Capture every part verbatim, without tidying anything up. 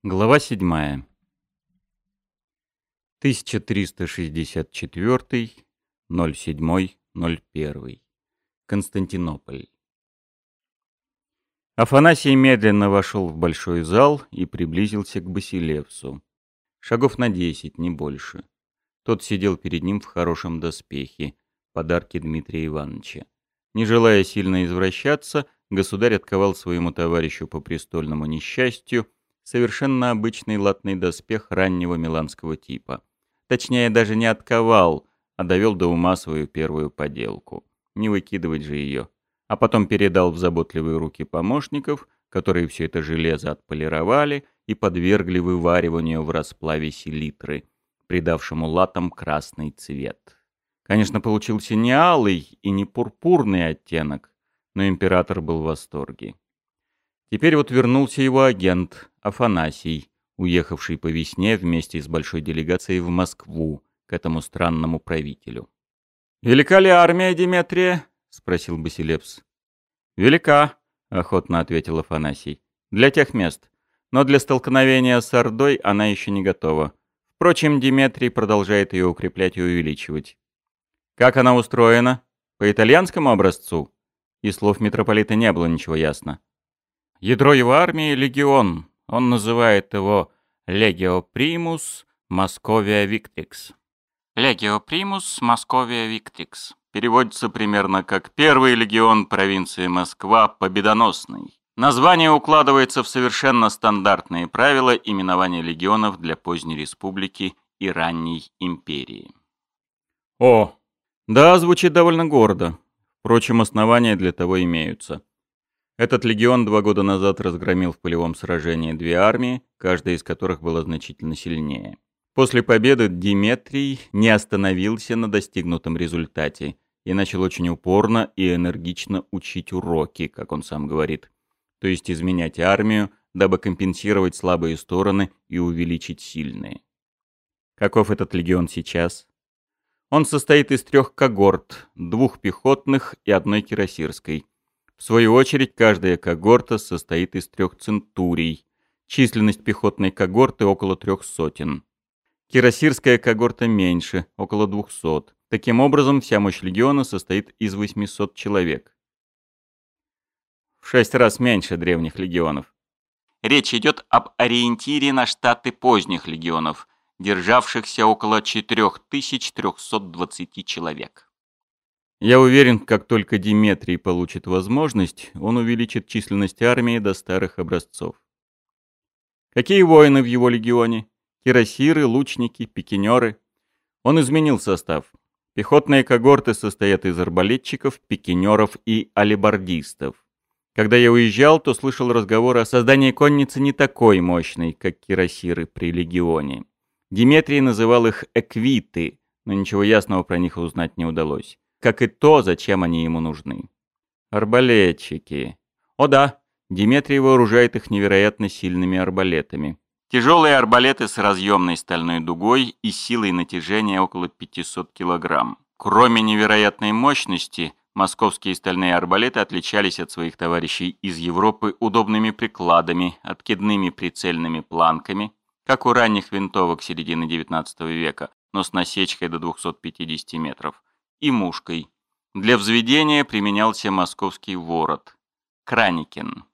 Глава седьмая. тысяча триста шестьдесят четвёртый, ноль седьмой ноль первый. Константинополь. Афанасий медленно вошел в большой зал и приблизился к Басилевсу. Шагов на десять, не больше. Тот сидел перед ним в хорошем доспехе, подарке Дмитрия Ивановича. Не желая сильно извращаться, государь отковал своему товарищу по престольному несчастью совершенно обычный латный доспех раннего миланского типа. Точнее, даже не отковал, а довел до ума свою первую поделку. Не выкидывать же ее. А потом передал в заботливые руки помощников, которые все это железо отполировали и подвергли вывариванию в расплаве селитры, придавшему латам красный цвет. Конечно, получился не алый и не пурпурный оттенок, но император был в восторге. Теперь вот вернулся его агент, Афанасий, уехавший по весне вместе с большой делегацией в Москву к этому странному правителю. «Велика ли армия Деметрия?» — спросил Басилевс. «Велика», — охотно ответил Афанасий, — «для тех мест. Но для столкновения с Ордой она еще не готова. Впрочем, Деметрий продолжает ее укреплять и увеличивать». «Как она устроена? По итальянскому образцу?» Из слов митрополита не было ничего ясно. Ядро его армии — легион. Он называет его «Legio Primus Moscovia Victrix». «Legio Primus Moscovia Victrix» переводится примерно как «Первый легион провинции Москва победоносный». Название укладывается в совершенно стандартные правила именования легионов для поздней республики и ранней империи. О, да, звучит довольно гордо. Впрочем, основания для того имеются. Этот легион два года назад разгромил в полевом сражении две армии, каждая из которых была значительно сильнее. После победы Деметрий не остановился на достигнутом результате и начал очень упорно и энергично учить уроки, как он сам говорит, то есть изменять армию, дабы компенсировать слабые стороны и увеличить сильные. Каков этот легион сейчас? Он состоит из трех когорт, двух пехотных и одной кирасирской. В свою очередь, каждая когорта состоит из трех центурий. Численность пехотной когорты около трех сотен. Кирасирская когорта меньше, около двухсот. Таким образом, вся мощь легиона состоит из восьмисот человек. В шесть раз меньше древних легионов. Речь идет об ориентире на штаты поздних легионов, державшихся около четыре тысячи триста двадцать человек. Я уверен, как только Деметрий получит возможность, он увеличит численность армии до старых образцов. Какие воины в его легионе? Кирасиры, лучники, пикинеры. Он изменил состав. Пехотные когорты состоят из арбалетчиков, пикинеров и алебардистов. Когда я уезжал, то слышал разговоры о создании конницы не такой мощной, как кирасиры при легионе. Деметрий называл их эквиты, но ничего ясного про них узнать не удалось. Как и то, зачем они ему нужны. Арбалетчики. О да, Деметрий вооружает их невероятно сильными арбалетами. Тяжелые арбалеты с разъемной стальной дугой и силой натяжения около пятисот килограмм. Кроме невероятной мощности, московские стальные арбалеты отличались от своих товарищей из Европы удобными прикладами, откидными прицельными планками, как у ранних винтовок середины девятнадцатого века, но с насечкой до двухсот пятидесяти метров. И мушкой. Для взведения применялся московский ворот. Краникин.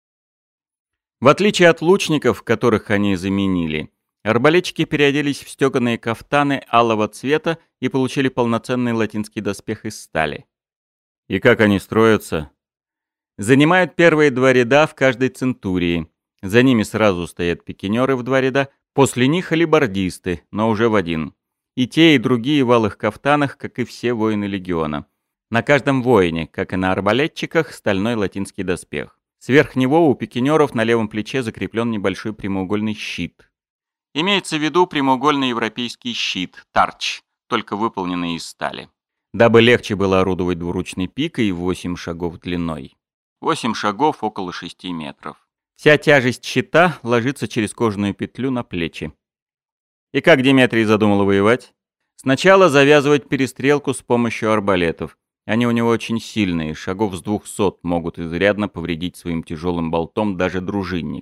В отличие от лучников, которых они заменили, арбалетчики переоделись в стеганые кафтаны алого цвета и получили полноценный латинский доспех из стали. И как они строятся? Занимают первые два ряда в каждой центурии. За ними сразу стоят пикинеры в два ряда, после них алебардисты, но уже в один. И те, и другие в алых кафтанах, как и все воины легиона. На каждом воине, как и на арбалетчиках, стальной латинский доспех. Сверх него у пикинеров на левом плече закреплен небольшой прямоугольный щит. Имеется в виду прямоугольный европейский щит, тарч, только выполненный из стали. Дабы легче было орудовать двуручной пикой восемь шагов длиной. восемь шагов около шести метров. Вся тяжесть щита ложится через кожаную петлю на плечи. И как Деметрий задумал воевать? Сначала завязывать перестрелку с помощью арбалетов. Они у него очень сильные, шагов с двухсот могут изрядно повредить своим тяжелым болтом даже дружинника.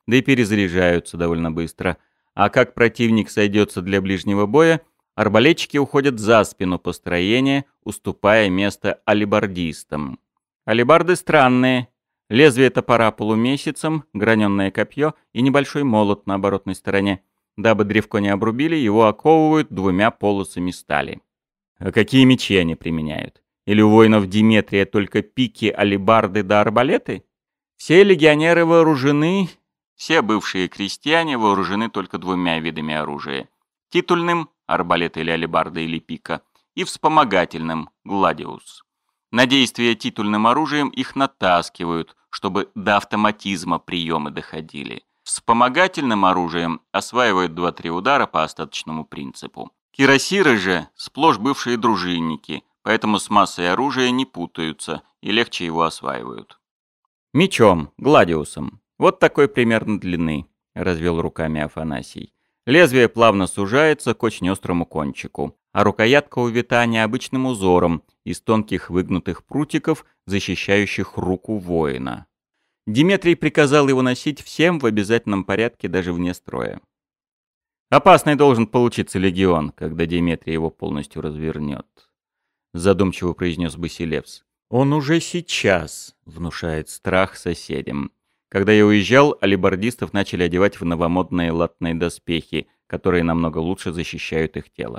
да и перезаряжаются довольно быстро. А как противник сойдется для ближнего боя, арбалетчики уходят за спину построения, уступая место алебардистам. Алебарды странные. Лезвие топора полумесяцем, граненое копье и небольшой молот на оборотной стороне. Дабы древко не обрубили, его оковывают двумя полосами стали. А какие мечи они применяют? Или у воинов Диметрия только пики, алебарды да арбалеты? Все легионеры вооружены, все бывшие крестьяне вооружены только двумя видами оружия. Титульным – арбалет или алебарда или пика, и вспомогательным – гладиус. На действие титульным оружием их натаскивают, чтобы до автоматизма приемы доходили. Вспомогательным оружием осваивают два-три удара по остаточному принципу. Кирасиры же сплошь бывшие дружинники, поэтому с массой оружия не путаются и легче его осваивают. Мечом, гладиусом. Вот такой примерно длины, развел руками Афанасий. Лезвие плавно сужается к очень острому кончику, а рукоятка увита необычным узором из тонких выгнутых прутиков, защищающих руку воина. Диметрий приказал его носить всем в обязательном порядке даже вне строя. Опасный должен получиться легион, когда Диметрий его полностью развернет, задумчиво произнес Басилевс. Он уже сейчас внушает страх соседям. Когда я уезжал, алебардистов начали одевать в новомодные латные доспехи, которые намного лучше защищают их тело.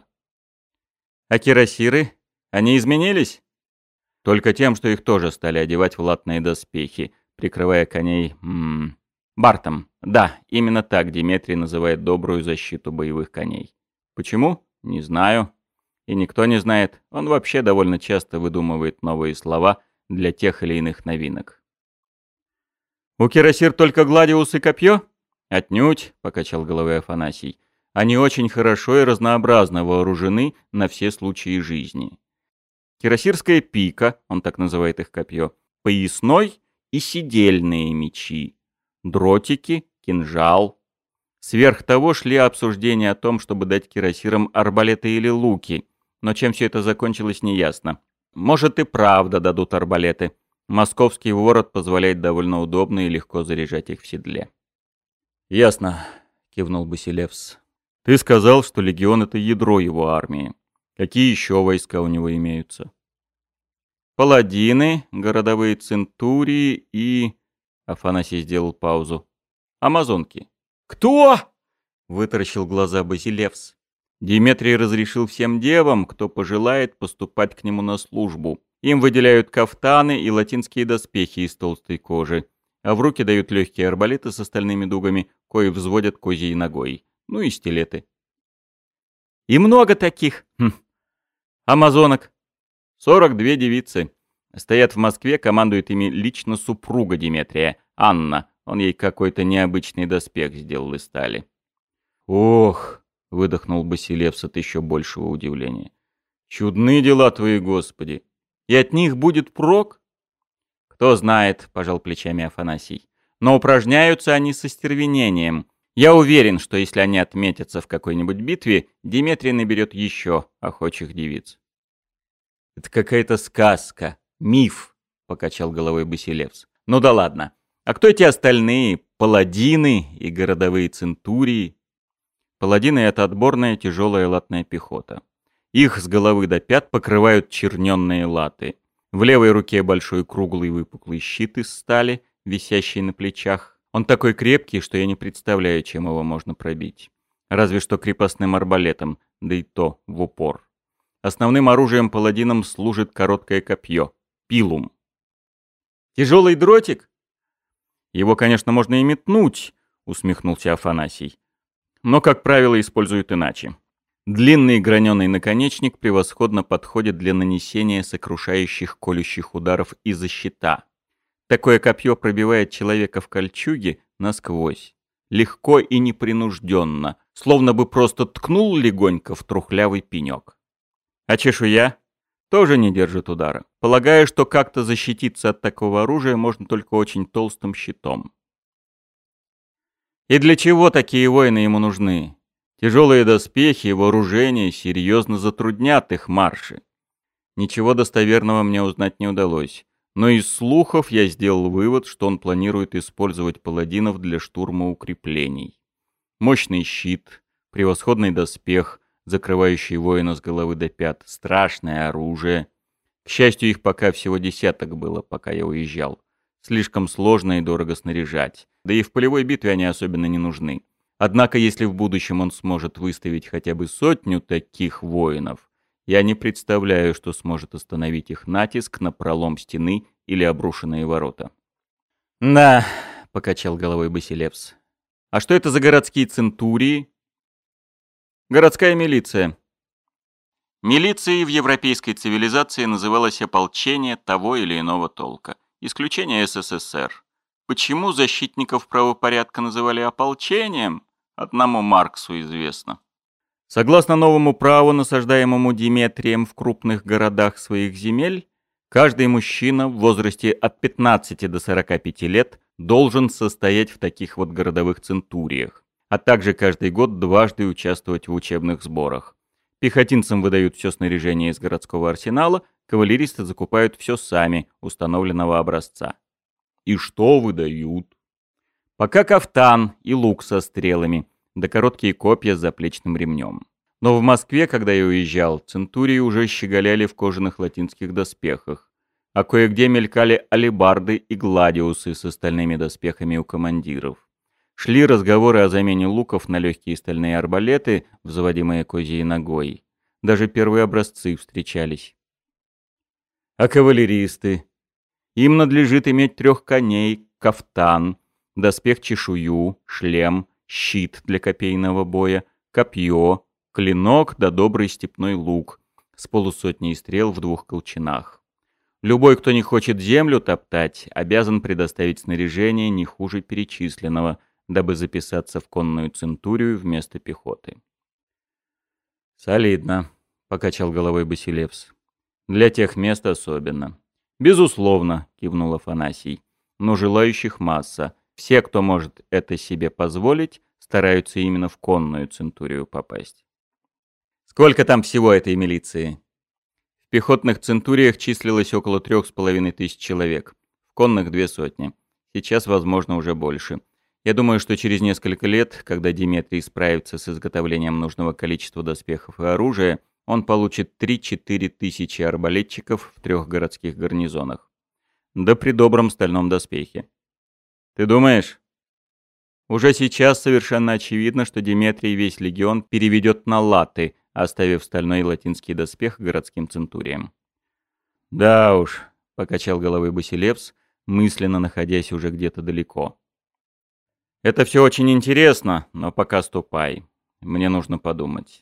А кирасиры? Они изменились? Только тем, что их тоже стали одевать в латные доспехи, прикрывая коней... М -м, бартом. Да, именно так Диметрий называет добрую защиту боевых коней. Почему? Не знаю. И никто не знает. Он вообще довольно часто выдумывает новые слова для тех или иных новинок. «У кирасир только гладиус и копье?» «Отнюдь», — покачал головой Афанасий. «Они очень хорошо и разнообразно вооружены на все случаи жизни. Кирасирская пика, он так называет их копье, поясной и седельные мечи, дротики, кинжал. Сверх того шли обсуждения о том, чтобы дать кирасирам арбалеты или луки, но чем все это закончилось, неясно. Может и правда дадут арбалеты. Московский ворот позволяет довольно удобно и легко заряжать их в седле». «Ясно», — кивнул Басилевс. «Ты сказал, что легион — это ядро его армии. Какие еще войска у него имеются?» «Паладины, городовые центурии и...» Афанасий сделал паузу. «Амазонки». «Кто?» — вытаращил глаза Басилевс. «Диметрий разрешил всем девам, кто пожелает, поступать к нему на службу. Им выделяют кафтаны и латинские доспехи из толстой кожи, а в руки дают легкие арбалеты с остальными дугами, кои взводят козьей ногой, ну и стилеты». «И много таких?» хм. «Амазонок. сорок две девицы. Стоят в Москве, командует ими лично супруга Диметрия, Анна. Он ей какой-то необычный доспех сделал из стали». «Ох!» — выдохнул Басилевс от еще большего удивления. «Чудны дела твои, Господи! И от них будет прок?» «Кто знает», — пожал плечами Афанасий. «Но упражняются они со стервенением. Я уверен, что если они отметятся в какой-нибудь битве, Диметрий наберет еще охочих девиц». «Это какая-то сказка, миф», — покачал головой Басилевс. «Ну да ладно. А кто эти остальные, паладины и городовые центурии?» Паладины — это отборная тяжелая латная пехота. Их с головы до пят покрывают черненные латы. В левой руке большой круглый выпуклый щит из стали, висящий на плечах. Он такой крепкий, что я не представляю, чем его можно пробить. Разве что крепостным арбалетом, да и то в упор. Основным оружием паладинам служит короткое копье — пилум. «Тяжелый дротик?» «Его, конечно, можно и метнуть», — усмехнулся Афанасий. «Но, как правило, используют иначе. Длинный граненый наконечник превосходно подходит для нанесения сокрушающих колющих ударов из-за щита. Такое копье пробивает человека в кольчуге насквозь. Легко и непринужденно, словно бы просто ткнул легонько в трухлявый пенек. А чешуя тоже не держит удара. Полагаю, что как-то защититься от такого оружия можно только очень толстым щитом. И для чего такие воины ему нужны? Тяжелые доспехи и вооружение серьезно затруднят их марши. Ничего достоверного мне узнать не удалось, Но из слухов я сделал вывод, что он планирует использовать паладинов для штурма укреплений. Мощный щит, превосходный доспех, закрывающий воина с головы до пят, страшное оружие. К счастью, их пока всего десяток было, пока я уезжал. Слишком сложно и дорого снаряжать, да и в полевой битве они особенно не нужны. Однако, если в будущем он сможет выставить хотя бы сотню таких воинов, я не представляю, что сможет остановить их натиск на пролом стены или обрушенные ворота. «Да», — покачал головой Басилевс. «А что это за городские центурии?» «Городская милиция». Милицией в европейской цивилизации называлось ополчение того или иного толка. Исключение эс эс эс эр. Почему защитников правопорядка называли ополчением, одному Марксу известно. Согласно новому праву, насаждаемому Деметрием в крупных городах своих земель, каждый мужчина в возрасте от пятнадцати до сорока пяти лет должен состоять в таких вот городовых центуриях, а также каждый год дважды участвовать в учебных сборах. Пехотинцам выдают все снаряжение из городского арсенала, кавалеристы закупают все сами, установленного образца. И что выдают? Пока кафтан и лук со стрелами, да короткие копья с заплечным ремнем. Но в Москве, когда я уезжал, центурии уже щеголяли в кожаных латинских доспехах, а кое-где мелькали алебарды и гладиусы с остальными доспехами у командиров. Шли разговоры о замене луков на легкие стальные арбалеты, взводимые козьей ногой. Даже первые образцы встречались. А кавалеристы? Им надлежит иметь трех коней, кафтан, доспех-чешую, шлем, щит для копейного боя, копье, клинок да добрый степной лук с полусотней стрел в двух колчанах. Любой, кто не хочет землю топтать, обязан предоставить снаряжение не хуже перечисленного, дабы записаться в конную центурию вместо пехоты. «Солидно», — покачал головой Басилевс. «Для тех мест особенно». «Безусловно», — кивнул Афанасий. «Но желающих масса. Все, кто может это себе позволить, стараются именно в конную центурию попасть». «Сколько там всего этой милиции?» В пехотных центуриях числилось около трех с половиной тысяч человек, в конных две сотни. Сейчас, возможно, уже больше. Я думаю, что через несколько лет, когда Деметрий справится с изготовлением нужного количества доспехов и оружия, он получит три-четыре тысячи арбалетчиков в трех городских гарнизонах. Да при добром стальном доспехе. Ты думаешь? Уже сейчас совершенно очевидно, что Деметрий весь легион переведет на латы, оставив стальной латинский доспех городским центуриям. «Да уж», — покачал головой Басилевс, мысленно находясь уже где-то далеко. «Это все очень интересно, но пока ступай. Мне нужно подумать».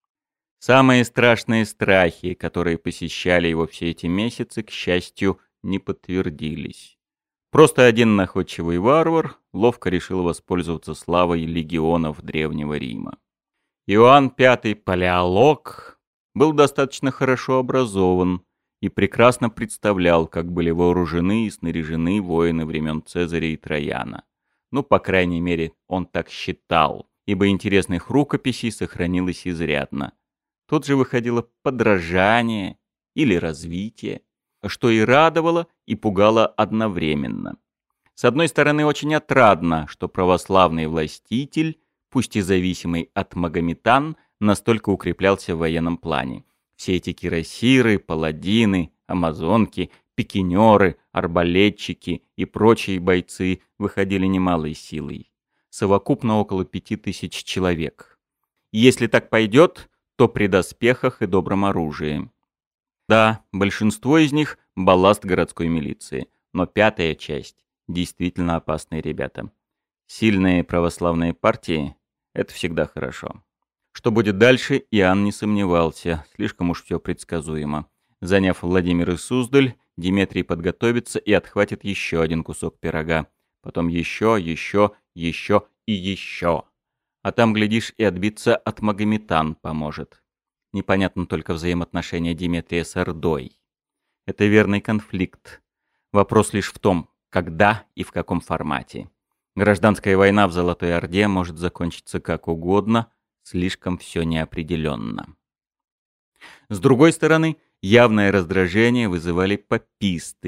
Самые страшные страхи, которые посещали его все эти месяцы, к счастью, не подтвердились. Просто один находчивый варвар ловко решил воспользоваться славой легионов Древнего Рима. Иоанн Пятый Палеолог был достаточно хорошо образован и прекрасно представлял, как были вооружены и снаряжены воины времен Цезаря и Трояна. Ну, по крайней мере, он так считал, ибо интересных рукописей сохранилось изрядно. Тут же выходило подражание или развитие, что и радовало, и пугало одновременно. С одной стороны, очень отрадно, что православный властитель, пусть и зависимый от магометан, настолько укреплялся в военном плане. Все эти кирасиры, паладины, амазонки, пикинеры, арбалетчики и прочие бойцы выходили немалой силой. Совокупно около пяти тысяч человек. Если так пойдет, то при доспехах и добром оружии. Да, большинство из них — балласт городской милиции, но пятая часть — действительно опасные ребята. Сильные православные партии — это всегда хорошо. Что будет дальше, Иоанн не сомневался, слишком уж все предсказуемо. Заняв Владимир и Суздаль, Деметрий подготовится и отхватит еще один кусок пирога. Потом еще, еще, еще и еще. А там, глядишь, и отбиться от магометан поможет. Непонятно только взаимоотношения Деметрия с Ордой. Это верный конфликт. Вопрос лишь в том, когда и в каком формате. Гражданская война в Золотой Орде может закончиться как угодно, слишком все неопределенно. С другой стороны, явное раздражение вызывали паписты,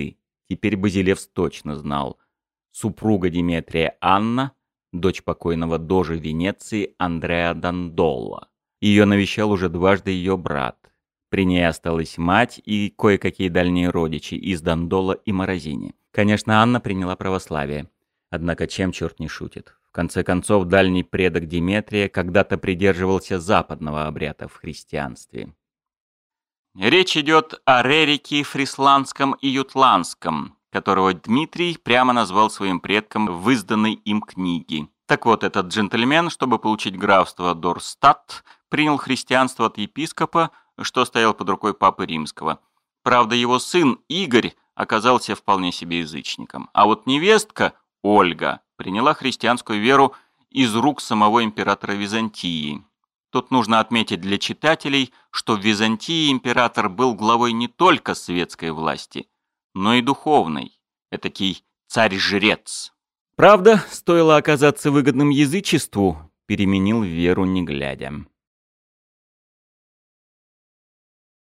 Теперь Базилевс точно знал. Супруга Деметрия Анна, дочь покойного дожа Венеции Андреа Дандолла. Ее навещал уже дважды ее брат. При ней осталась мать и кое-какие дальние родичи из Дандола и Морозини. Конечно, Анна приняла православие. Однако чем черт не шутит? В конце концов, дальний предок Деметрия когда-то придерживался западного обряда в христианстве. Речь идет о Рерике Фрисландском и Ютландском, которого Дмитрий прямо назвал своим предком в изданной им книге. Так вот, этот джентльмен, чтобы получить графство Дорстадт, принял христианство от епископа, что стоял под рукой папы римского. Правда, его сын Игорь оказался вполне себе язычником, а вот невестка Ольга приняла христианскую веру из рук самого императора Византии. Тут нужно отметить для читателей, что в Византии император был главой не только светской власти, но и духовной, этакий царь-жрец. Правда, стоило оказаться выгодным язычеству, переменил веру не глядя.